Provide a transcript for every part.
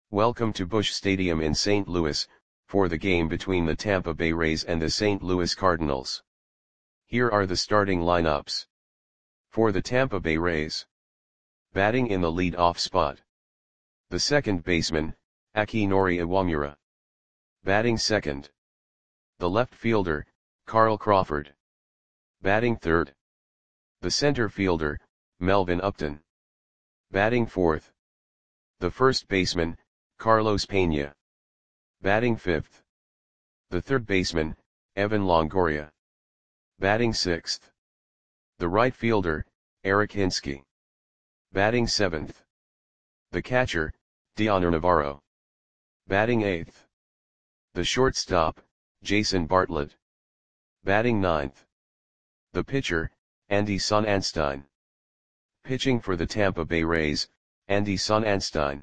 Welcome to Busch Stadium in St. Louis, for the game between the Tampa Bay Rays and the St. Louis Cardinals. Here are the starting lineups. For the Tampa Bay Rays. Batting in the lead-off spot. The second baseman, Akinori Iwamura. Batting second. The left fielder, Carl Crawford. Batting third. The center fielder, Melvin Upton. Batting fourth. The first baseman, Carlos Pena. Batting fifth. The third baseman, Evan Longoria. Batting sixth. The right fielder, Eric Hinske. Batting seventh. The catcher, Dioner Navarro. Batting eighth. The shortstop, Jason Bartlett. Batting ninth. The pitcher, Andy Sonnanstine. Pitching for the Tampa Bay Rays, Andy Sonnanstine.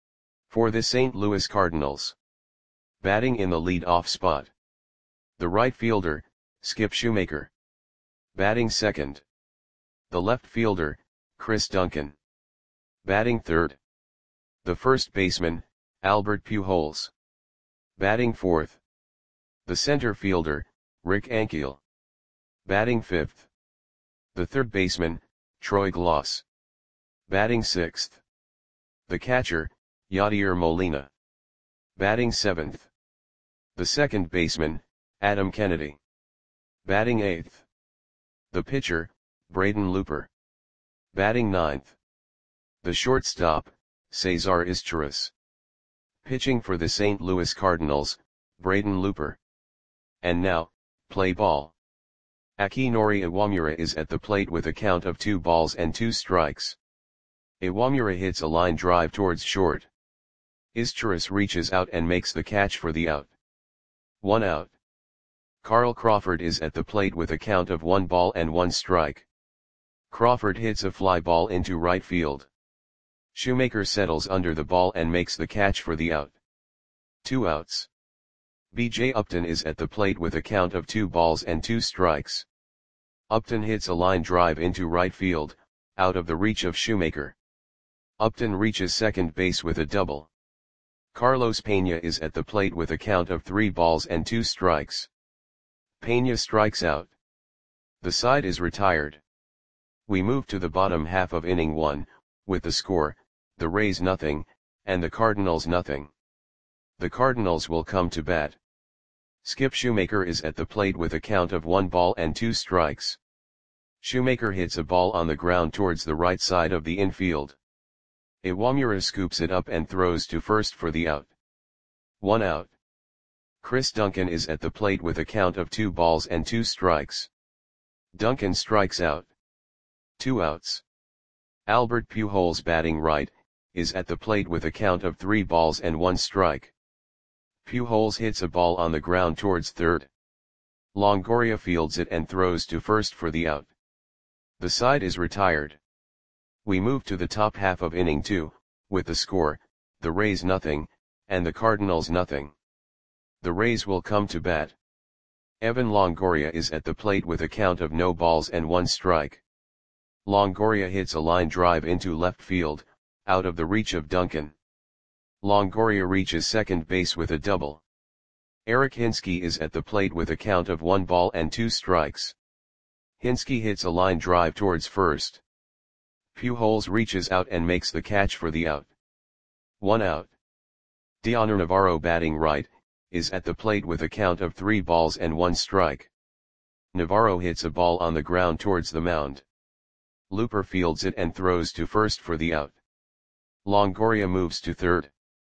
For the St. Louis Cardinals. Batting in the lead-off spot. The right fielder, Skip Shoemaker. Batting second. The left fielder, Chris Duncan. Batting third. The first baseman, Albert Pujols. Batting fourth. The center fielder, Rick Ankiel. Batting fifth. The third baseman, Troy Glaus. Batting sixth. The catcher, Yadier Molina. Batting seventh. The second baseman, Adam Kennedy. Batting eighth. The pitcher, Braden Looper. Batting ninth. The shortstop, Cesar Izturis. Pitching for the St. Louis Cardinals, Braden Looper. And now, play ball. Akinori Iwamura is at the plate with a count of 2 balls and 2 strikes. Iwamura hits a line drive towards short. Izturis reaches out and makes the catch for the out. 1 out. Carl Crawford is at the plate with a count of 1 ball and 1 strike. Crawford hits a fly ball into right field. Shoemaker settles under the ball and makes the catch for the out. 2 outs. B.J. Upton is at the plate with a count of 2 balls and 2 strikes. Upton hits a line drive into right field, out of the reach of Shoemaker. Upton reaches second base with a double. Carlos Pena is at the plate with a count of 3 balls and 2 strikes. Pena strikes out. The side is retired. We move to the bottom half of inning 1, with the score, the Rays nothing, and the Cardinals nothing. The Cardinals will come to bat. Skip Shoemaker is at the plate with a count of 1 ball and 2 strikes. Shoemaker hits a ball on the ground towards the right side of the infield. Iwamura scoops it up and throws to first for the out. 1 out. Chris Duncan is at the plate with a count of 2 balls and 2 strikes. Duncan strikes out. 2 outs. Albert Pujols, batting right, is at the plate with a count of 3 balls and 1 strike. Pujols hits a ball on the ground towards third. Longoria fields it and throws to first for the out. The side is retired. We move to the top half of inning 2, with the score, the Rays nothing, and the Cardinals nothing. The Rays will come to bat. Evan Longoria is at the plate with a count of no balls and 1 strike. Longoria hits a line drive into left field, out of the reach of Duncan. Longoria reaches second base with a double. Eric Hinske is at the plate with a count of 1 ball and 2 strikes. Hinske hits a line drive towards first. Pujols reaches out and makes the catch for the out. 1 out. Dioner Navarro, batting right, is at the plate with a count of 3 balls and 1 strike. Navarro hits a ball on the ground towards the mound. Looper fields it and throws to first for the out. Longoria moves to third.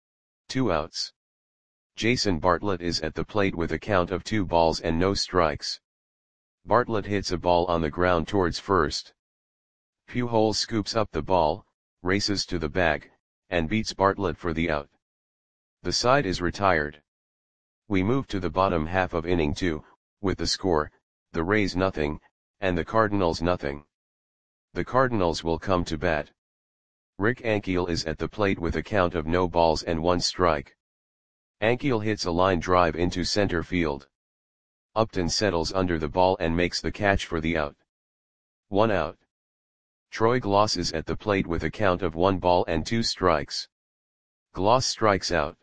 2 outs. Jason Bartlett is at the plate with a count of 2 balls and no strikes. Bartlett hits a ball on the ground towards first. Pujols scoops up the ball, races to the bag, and beats Bartlett for the out. The side is retired. We move to the bottom half of inning 2, with the score, the Rays nothing, and the Cardinals nothing. The Cardinals will come to bat. Rick Ankiel is at the plate with a count of no balls and 1 strike. Ankiel hits a line drive into center field. Upton settles under the ball and makes the catch for the out. 1 out. Troy Glaus is at the plate with a count of 1 ball and 2 strikes. Gloss strikes out.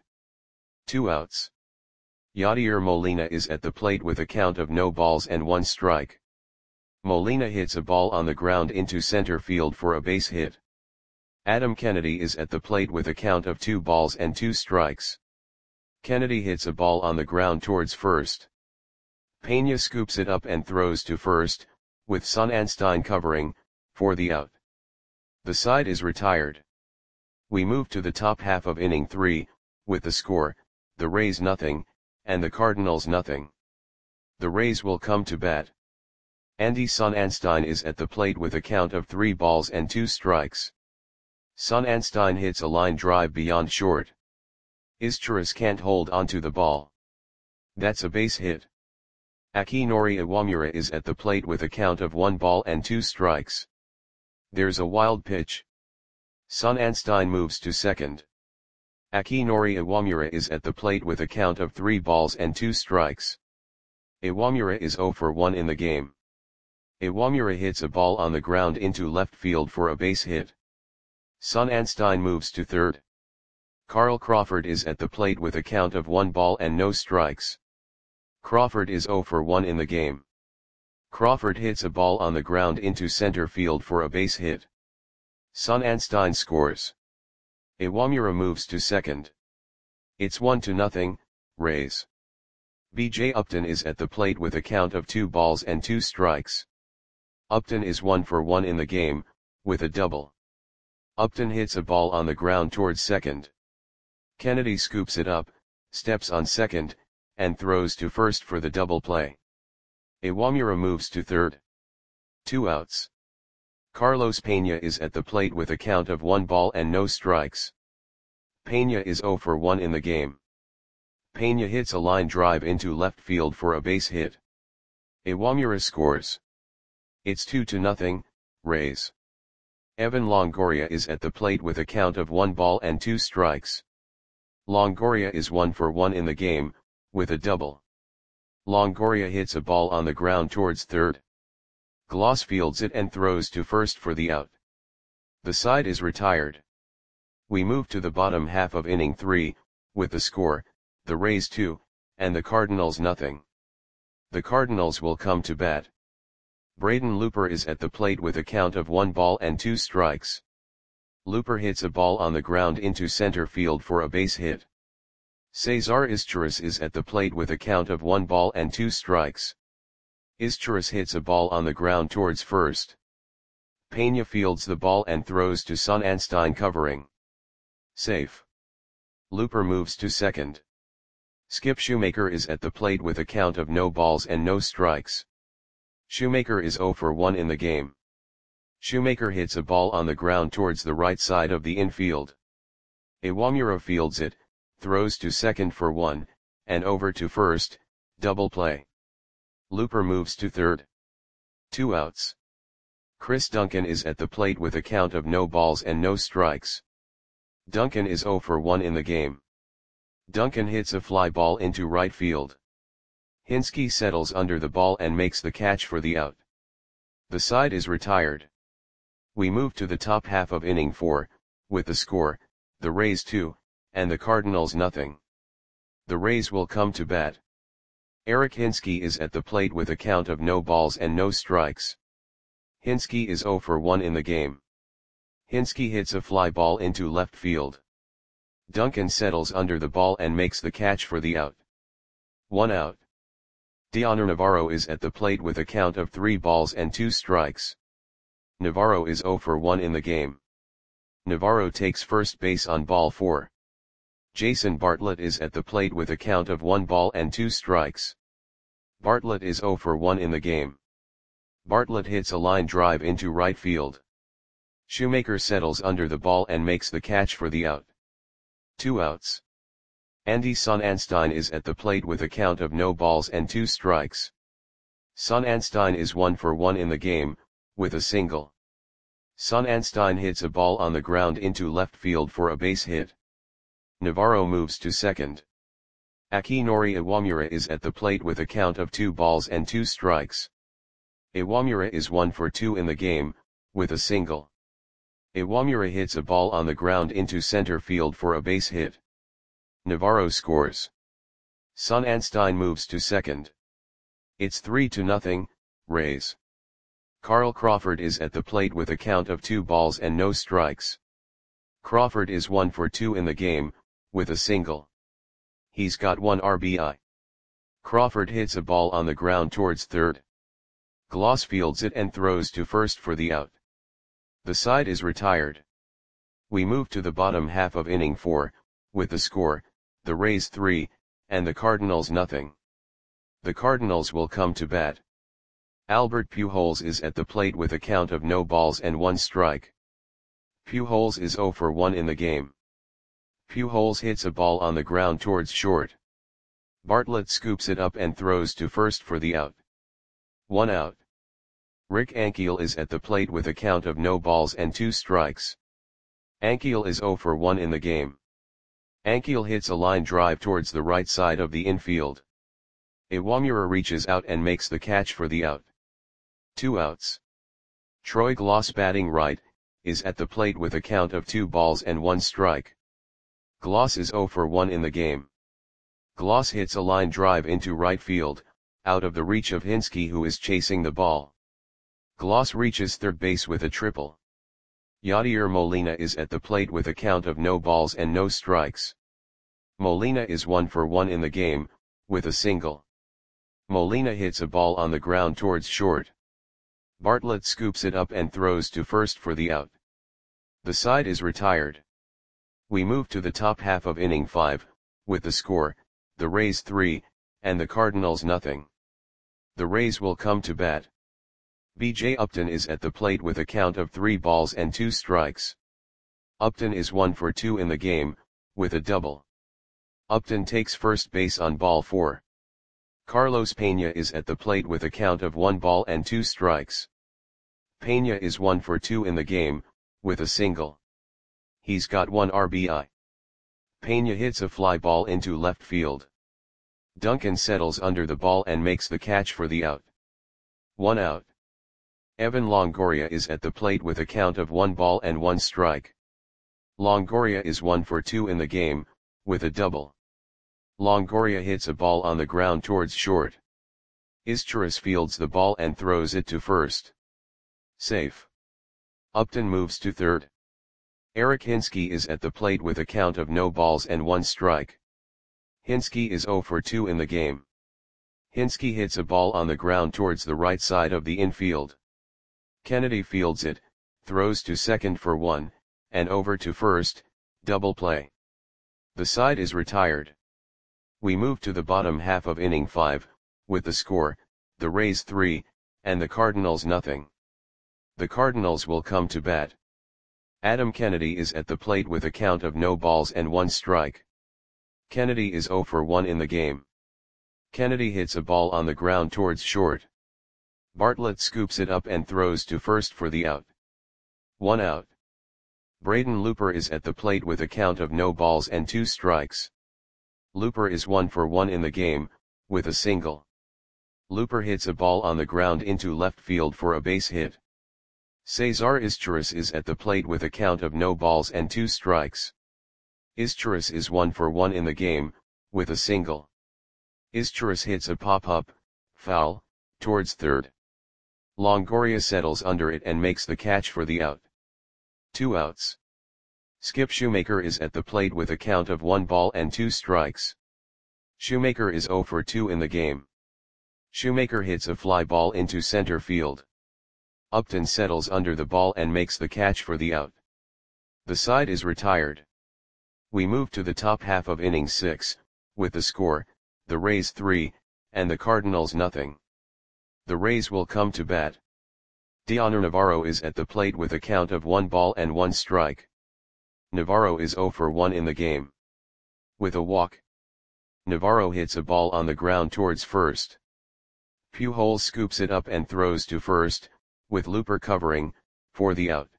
2 outs. Yadier Molina is at the plate with a count of no balls and 1 strike. Molina hits a ball on the ground into center field for a base hit. Adam Kennedy is at the plate with a count of 2 balls and 2 strikes. Kennedy hits a ball on the ground towards first. Pena scoops it up and throws to first, with Sonnanstine covering, for the out. The side is retired. We move to the top half of inning 3, with the score, the Rays nothing, and the Cardinals nothing. The Rays will come to bat. Andy Sonnanstine is at the plate with a count of 3 balls and 2 strikes. Sonnanstine hits a line drive beyond short. Izturis can't hold onto the ball. That's a base hit. Akinori Iwamura is at the plate with a count of 1 ball and 2 strikes. There's a wild pitch. Sonnanstine moves to second. Akinori Iwamura is at the plate with a count of 3 balls and 2 strikes. Iwamura is 0 for 1 in the game. Iwamura hits a ball on the ground into left field for a base hit. Sonnanstine moves to third. Carl Crawford is at the plate with a count of 1 ball and no strikes. Crawford is 0 for 1 in the game. Crawford hits a ball on the ground into center field for a base hit. Sonnanstine scores. Iwamura moves to second. It's 1-0, Rays. B.J. Upton is at the plate with a count of 2 balls and 2 strikes. Upton is 1 for 1 in the game, with a double. Upton hits a ball on the ground towards second. Kennedy scoops it up, steps on second, and throws to first for the double play. Iwamura moves to third. 2 outs. Carlos Pena is at the plate with a count of 1 ball and no strikes. Pena is 0 for 1 in the game. Pena hits a line drive into left field for a base hit. Iwamura scores. It's 2-0, Rays. Evan Longoria is at the plate with a count of 1 ball and 2 strikes. Longoria is 1 for 1 in the game, with a double. Longoria hits a ball on the ground towards third. Gloss fields it and throws to first for the out. The side is retired. We move to the bottom half of inning 3, with the score, the Rays 2, and the Cardinals nothing. The Cardinals will come to bat. Braden Looper is at the plate with a count of 1 ball and 2 strikes. Looper hits a ball on the ground into center field for a base hit. Cesar Izturis is at the plate with a count of 1 ball and 2 strikes. Izturis hits a ball on the ground towards first. Pena fields the ball and throws to Sonnanstine covering. Safe. Looper moves to second. Skip Shoemaker is at the plate with a count of no balls and no strikes. Shoemaker is 0 for 1 in the game. Shoemaker hits a ball on the ground towards the right side of the infield. Iwamura fields it, throws to second for 1, and over to first, double play. Looper moves to third. 2 outs. Chris Duncan is at the plate with a count of no balls and no strikes. Duncan is 0 for 1 in the game. Duncan hits a fly ball into right field. Hinske settles under the ball and makes the catch for the out. The side is retired. We move to the top half of inning 4, with the score, the Rays 2, and the Cardinals nothing. The Rays will come to bat. Eric Hinske is at the plate with a count of no balls and no strikes. Hinske is 0 for 1 in the game. Hinske hits a fly ball into left field. Duncan settles under the ball and makes the catch for the out. 1 out. Dioner Navarro is at the plate with a count of 3 balls and 2 strikes. Navarro is 0 for 1 in the game. Navarro takes first base on ball 4. Jason Bartlett is at the plate with a count of 1 ball and 2 strikes. Bartlett is 0 for 1 in the game. Bartlett hits a line drive into right field. Shoemaker settles under the ball and makes the catch for the out. 2 outs. Andy Sonnanstine is at the plate with a count of no balls and 2 strikes. Sonnanstine is 1 for 1 in the game, with a single. Sonnanstine hits a ball on the ground into left field for a base hit. Navarro moves to second. Akinori Iwamura is at the plate with a count of 2 balls and 2 strikes. Iwamura is 1 for 2 in the game, with a single. Iwamura hits a ball on the ground into center field for a base hit. Navarro scores. Son Anstein moves to second. It's 3-0, Rays. Carl Crawford is at the plate with a count of 2 balls and no strikes. Crawford is 1 for 2 in the game, with a single. He's got 1 RBI. Crawford hits a ball on the ground towards third. Gloss fields it and throws to first for the out. The side is retired. We move to the bottom half of inning 4, with the score, the Rays 3, and the Cardinals nothing. The Cardinals will come to bat. Albert Pujols is at the plate with a count of no balls and 1 strike. Pujols is 0 for 1 in the game. Pujols hits a ball on the ground towards short. Bartlett scoops it up and throws to first for the out. 1 out. Rick Ankiel is at the plate with a count of no balls and 2 strikes. Ankiel is 0 for 1 in the game. Ankiel hits a line drive towards the right side of the infield. Iwamura reaches out and makes the catch for the out. 2 outs. Troy Gloss, batting right, is at the plate with a count of 2 balls and 1 strike. Gloss is 0 for 1 in the game. Gloss hits a line drive into right field, out of the reach of Hinske, who is chasing the ball. Gloss reaches third base with a triple. Yadier Molina is at the plate with a count of no balls and no strikes. Molina is 1 for 1 in the game, with a single. Molina hits a ball on the ground towards short. Bartlett scoops it up and throws to first for the out. The side is retired. We move to the top half of inning 5, with the score, the Rays 3, and the Cardinals nothing. The Rays will come to bat. B.J. Upton is at the plate with a count of 3 balls and 2 strikes. Upton is 1 for 2 in the game, with a double. Upton takes first base on ball 4. Carlos Peña is at the plate with a count of 1 ball and 2 strikes. Peña is 1 for 2 in the game, with a single. He's got 1 RBI. Peña hits a fly ball into left field. Duncan settles under the ball and makes the catch for the out. 1 out. Evan Longoria is at the plate with a count of 1 ball and 1 strike. Longoria is 1 for 2 in the game, with a double. Longoria hits a ball on the ground towards short. Izturis fields the ball and throws it to first. Safe. Upton moves to third. Eric Hinske is at the plate with a count of no balls and 1 strike. Hinske is 0 for 2 in the game. Hinske hits a ball on the ground towards the right side of the infield. Kennedy fields it, throws to second for 1, and over to first, double play. The side is retired. We move to the bottom half of inning 5, with the score, the Rays 3, and the Cardinals nothing. The Cardinals will come to bat. Adam Kennedy is at the plate with a count of no balls and 1 strike. Kennedy is 0 for 1 in the game. Kennedy hits a ball on the ground towards short. Bartlett scoops it up and throws to first for the out. 1 out. Braden Looper is at the plate with a count of no balls and 2 strikes. Looper is 1 for 1 in the game, with a single. Looper hits a ball on the ground into left field for a base hit. Cesar Izturis is at the plate with a count of no balls and 2 strikes. Izturis is 1 for 1 in the game, with a single. Izturis hits a pop-up, foul, towards third. Longoria settles under it and makes the catch for the out. 2 outs. Skip Shoemaker is at the plate with a count of 1 ball and 2 strikes. Shoemaker is 0 for 2 in the game. Shoemaker hits a fly ball into center field. Upton settles under the ball and makes the catch for the out. The side is retired. We move to the top half of inning 6, with the score, the Rays 3, and the Cardinals nothing. The Rays will come to bat. Dioner Navarro is at the plate with a count of 1 ball and 1 strike. Navarro is 0 for 1 in the game. With a walk. Navarro hits a ball on the ground towards first. Pujols scoops it up and throws to first, with Looper covering, for the out.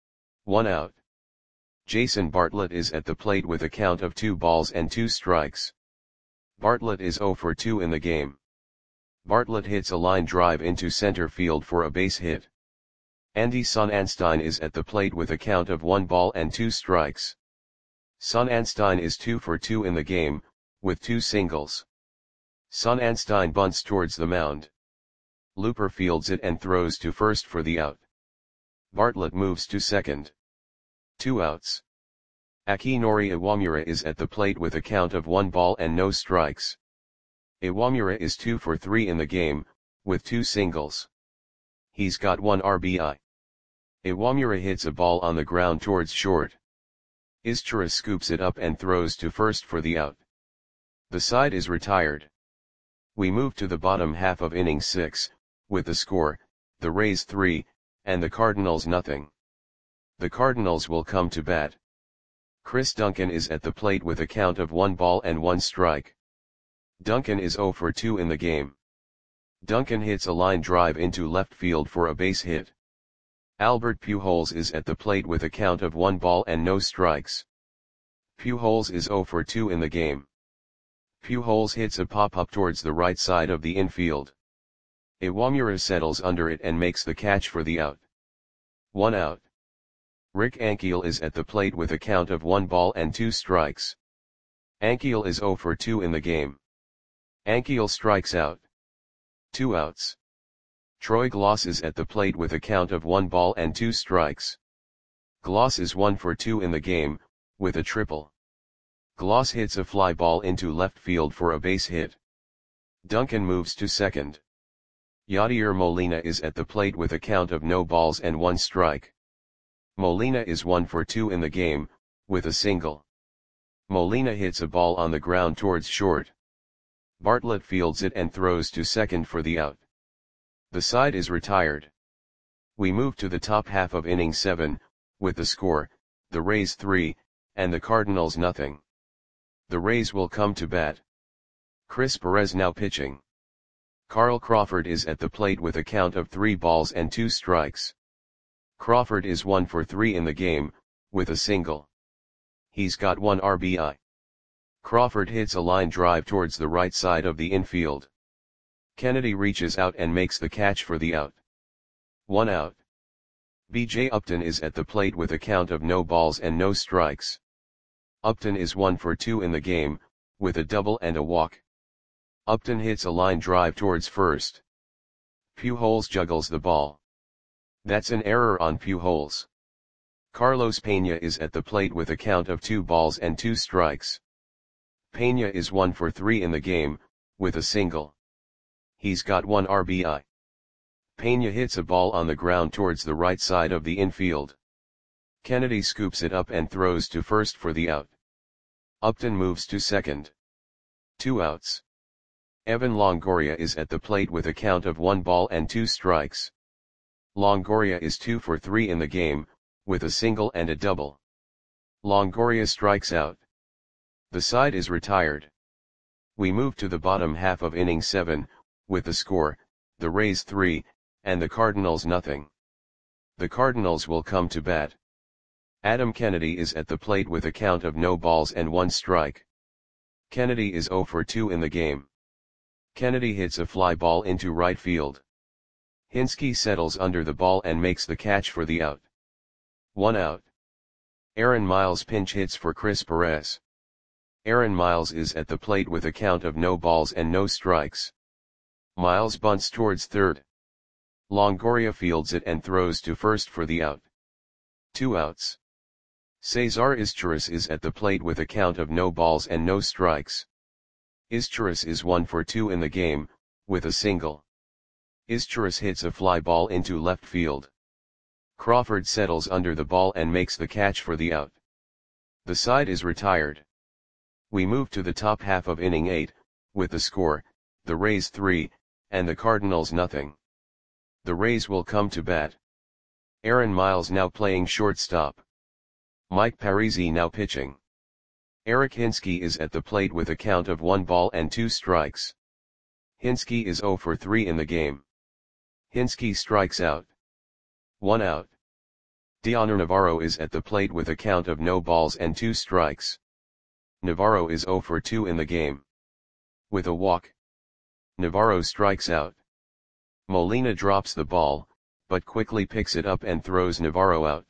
1 out. Jason Bartlett is at the plate with a count of 2 balls and 2 strikes. Bartlett is 0 for 2 in the game. Bartlett hits a line drive into center field for a base hit. Andy Sonnanstine is at the plate with a count of 1 ball and 2 strikes. Sonnanstine is 2 for 2 in the game, with 2 singles. Sonnanstine bunts towards the mound. Looper fields it and throws to first for the out. Bartlett moves to second. 2 outs. Akinori Iwamura is at the plate with a count of 1 ball and no strikes. Iwamura is 2 for 3 in the game, with 2 singles. He's got 1 RBI. Iwamura hits a ball on the ground towards short. Izchira scoops it up and throws to first for the out. The side is retired. We move to the bottom half of inning 6, with the score, the Rays 3, and the Cardinals nothing. The Cardinals will come to bat. Chris Duncan is at the plate with a count of 1 ball and 1 strike. Duncan is 0 for 2 in the game. Duncan hits a line drive into left field for a base hit. Albert Pujols is at the plate with a count of 1 ball and no strikes. Pujols is 0 for 2 in the game. Pujols hits a pop-up towards the right side of the infield. Iwamura settles under it and makes the catch for the out. 1 out. Rick Ankiel is at the plate with a count of 1 ball and 2 strikes. Ankiel is 0 for 2 in the game. Ankiel strikes out. 2 outs. Troy Glaus is at the plate with a count of 1 ball and 2 strikes. Glaus is 1 for 2 in the game, with a triple. Glaus hits a fly ball into left field for a base hit. Duncan moves to second. Yadier Molina is at the plate with a count of no balls and 1 strike. Molina is 1 for 2 in the game, with a single. Molina hits a ball on the ground towards short. Bartlett fields it and throws to second for the out. The side is retired. We move to the top half of inning 7, with the score, the Rays 3, and the Cardinals nothing. The Rays will come to bat. Chris Perez now pitching. Carl Crawford is at the plate with a count of 3 balls and 2 strikes. Crawford is 1 for 3 in the game, with a single. He's got 1 RBI. Crawford hits a line drive towards the right side of the infield. Kennedy reaches out and makes the catch for the out. 1 out. B.J. Upton is at the plate with a count of no balls and no strikes. Upton is 1 for 2 in the game, with a double and a walk. Upton hits a line drive towards first. Pujols juggles the ball. That's an error on Pujols. Carlos Pena is at the plate with a count of 2 balls and 2 strikes. Pena is 1 for 3 in the game, with a single. He's got 1 RBI. Pena hits a ball on the ground towards the right side of the infield. Kennedy scoops it up and throws to first for the out. Upton moves to second. 2 outs. Evan Longoria is at the plate with a count of 1 ball and 2 strikes. Longoria is 2 for 3 in the game, with a single and a double. Longoria strikes out. The side is retired. We move to the bottom half of inning 7, with the score, the Rays 3, and the Cardinals nothing. The Cardinals will come to bat. Adam Kennedy is at the plate with a count of no balls and 1 strike. Kennedy is 0 for 2 in the game. Kennedy hits a fly ball into right field. Hinske settles under the ball and makes the catch for the out. 1 out. Aaron Miles pinch hits for Chris Perez. Aaron Miles is at the plate with a count of no balls and no strikes. Miles bunts towards third. Longoria fields it and throws to first for the out. 2 outs. Cesar Izturis is at the plate with a count of no balls and no strikes. Izturis is 1 for 2 in the game, with a single. Izturis hits a fly ball into left field. Crawford settles under the ball and makes the catch for the out. The side is retired. We move to the top half of inning 8, with the score, the Rays 3, and the Cardinals nothing. The Rays will come to bat. Aaron Miles now playing shortstop. Mike Parisi now pitching. Eric Hinske is at the plate with a count of 1 ball and 2 strikes. Hinske is 0 for 3 in the game. Hinske strikes out. 1 out. Dioner Navarro is at the plate with a count of no balls and 2 strikes. Navarro is 0 for 2 in the game. With a walk. Navarro strikes out. Molina drops the ball, but quickly picks it up and throws Navarro out.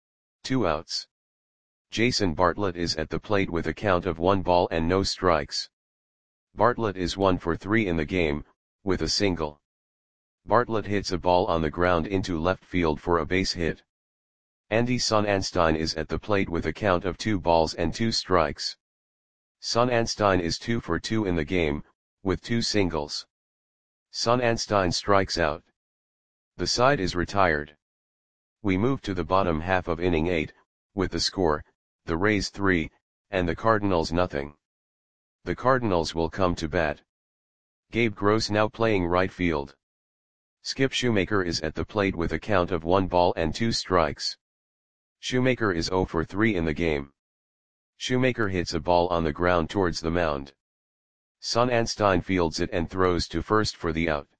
2 outs. Jason Bartlett is at the plate with a count of 1 ball and no strikes. Bartlett is 1 for 3 in the game, with a single. Bartlett hits a ball on the ground into left field for a base hit. Andy Sonnanstine is at the plate with a count of 2 balls and 2 strikes. Sonnanstine is 2 for 2 in the game, with 2 singles. Sonnanstine strikes out. The side is retired. We move to the bottom half of inning 8, with the score, the Rays 3, and the Cardinals nothing. The Cardinals will come to bat. Gabe Gross now playing right field. Skip Shoemaker is at the plate with a count of 1 ball and 2 strikes. Shoemaker is 0 for 3 in the game. Shoemaker hits a ball on the ground towards the mound. Sonnanstine fields it and throws to first for the out.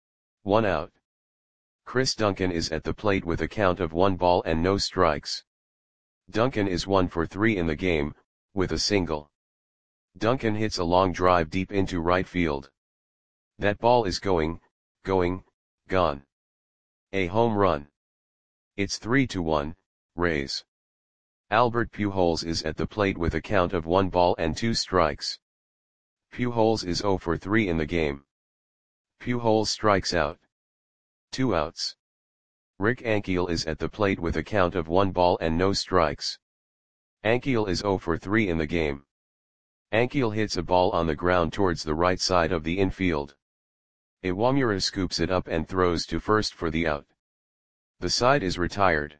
1 out. Chris Duncan is at the plate with a count of 1 ball and no strikes. Duncan is 1 for 3 in the game, with a single. Duncan hits a long drive deep into right field. That ball is going, gone. A home run. It's 3-1, Rays. Albert Pujols is at the plate with a count of 1 ball and 2 strikes. Pujols is 0 for 3 in the game. Pujols strikes out. 2 outs. Rick Ankiel is at the plate with a count of 1 ball and no strikes. Ankiel is 0 for 3 in the game. Ankiel hits a ball on the ground towards the right side of the infield. Iwamura scoops it up and throws to first for the out. The side is retired.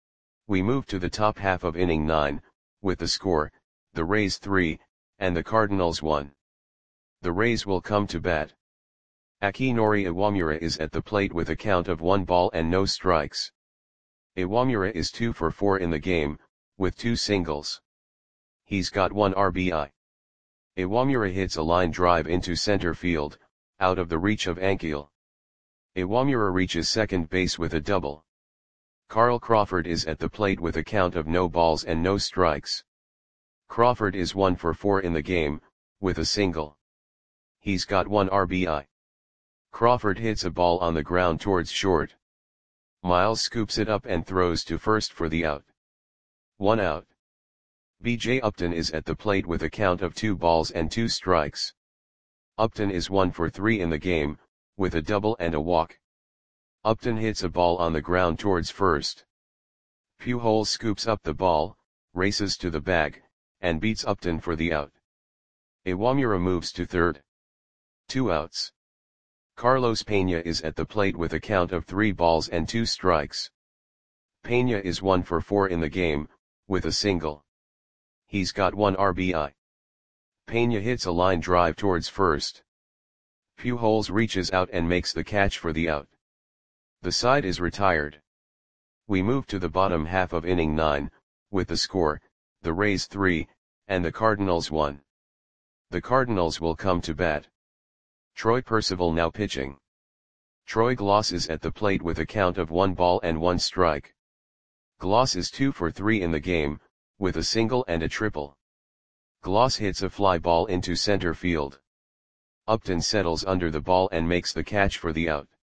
We move to the top half of inning 9, with the score, the Rays 3, and the Cardinals 1. The Rays will come to bat. Akinori Iwamura is at the plate with a count of 1 ball and no strikes. Iwamura is 2 for 4 in the game, with 2 singles. He's got 1 RBI. Iwamura hits a line drive into center field, out of the reach of Ankiel. Iwamura reaches second base with a double. Carl Crawford is at the plate with a count of no balls and no strikes. Crawford is 1 for 4 in the game, with a single. He's got 1 RBI. Crawford hits a ball on the ground towards short. Miles scoops it up and throws to first for the out. 1 out. B.J. Upton is at the plate with a count of 2 balls and 2 strikes. Upton is 1 for 3 in the game, with a double and a walk. Upton hits a ball on the ground towards first. Pujols scoops up the ball, races to the bag, and beats Upton for the out. Iwamura moves to third. 2 outs. Carlos Peña is at the plate with a count of 3 balls and 2 strikes. Peña is 1 for 4 in the game, with a single. He's got 1 RBI. Peña hits a line drive towards first. Pujols reaches out and makes the catch for the out. The side is retired. We move to the bottom half of inning 9, with the score, the Rays 3, and the Cardinals 1. The Cardinals will come to bat. Troy Percival now pitching. Troy Gloss is at the plate with a count of 1 ball and 1 strike. Gloss is 2 for 3 in the game, with a single and a triple. Gloss hits a fly ball into center field. Upton settles under the ball and makes the catch for the out.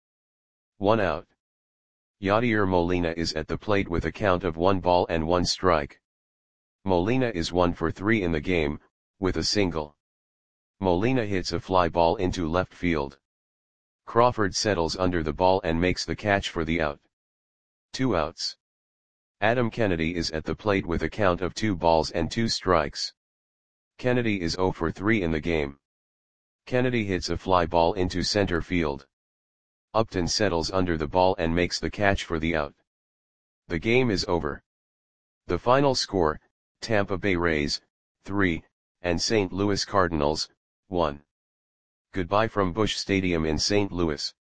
1 out. Yadier Molina is at the plate with a count of 1 ball and 1 strike. Molina is 1 for 3 in the game, with a single. Molina hits a fly ball into left field. Crawford settles under the ball and makes the catch for the out. 2 outs. Adam Kennedy is at the plate with a count of 2 balls and 2 strikes. Kennedy is 0 for 3 in the game. Kennedy hits a fly ball into center field. Upton settles under the ball and makes the catch for the out. The game is over. The final score, Tampa Bay Rays, 3, and St. Louis Cardinals, 1. Goodbye from Busch Stadium in St. Louis.